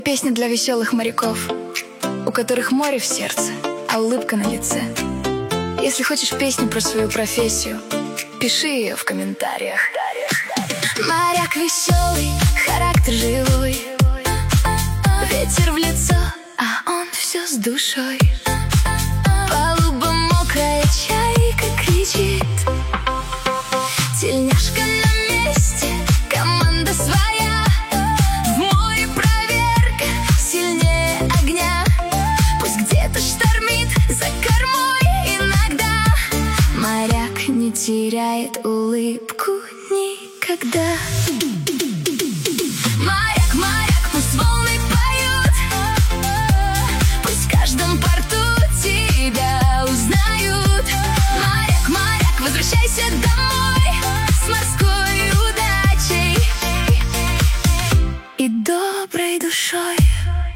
Песня для веселых моряков, у которых море в сердце, а улыбка на лице. Если хочешь песню про свою профессию, пиши ее в комментариях. Моряк веселый, характер живой, ветер в лицо, а он все с душой. Палуба мокрая, чайка кричит, тельняшка на месте, команда своя. В море проверка сильнее огня, пусть где-то штормит за кормой иногда. Моряк не теряет улыбку никогда.